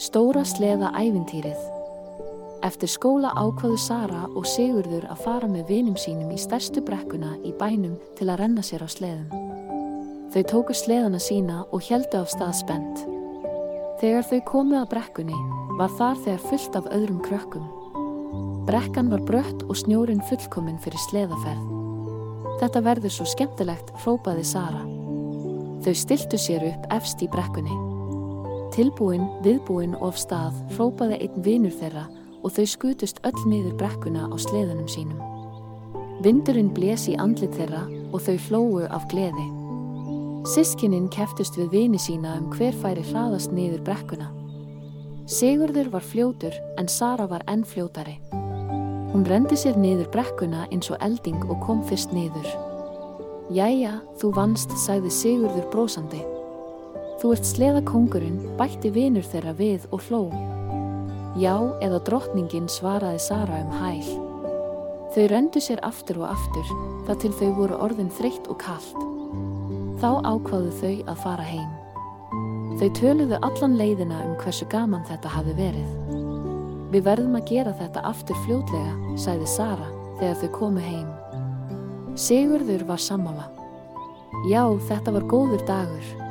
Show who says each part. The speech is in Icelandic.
Speaker 1: Stóra sleðaævintýrið. Eftir skóla ákváðu Sara og Sigurður að fara með vinum sínum í stærstu brekkuna í bænum til að renna sér á sleðum. Þau tóku sleðana sína og héldu af stað spennt. Þegar þau komu að brekkunni var þar þegar fullt af öðrum krökkum. Brekkan var brött og snjórinn fullkominn fyrir sleðaferð. Þetta verður svo skemmtilegt, hrópaði Sara. Þau stilltu sér upp efst í brekkunni. Tilbúin, viðbúin og af stað, hrópaði einn vinur þeirra og þau skutust öll niður brekkuna á sleðunum sínum. Vindurinn blés í andlit þeirra og þau hlógu af gleði. Systkinin kepptust við vini sína hver færi hraðast niður brekkuna. Sigurður var fljótur en Sara var enn fljótari. Hún renndi sér niður brekkuna eins og elding og kom fyrst niður. Jæja, þú vannst, sagði Sigurður brósandi. Þú ert sleðakóngurinn, bætti vinur þeirra við og hló. Já, eða drottningin, svaraði Sara hæl. Þau renndu sér aftur og aftur, þar til þau voru orðin þreytt og kalt. Þá ákváðu þau að fara heim. Þau töluðu allan leiðina hversu gaman þetta hafi verið. Við verðum að gera þetta aftur fljótlega, sagði Sara þegar þau komu heim. Sigurður var sammála. Já, þetta var góður dagur.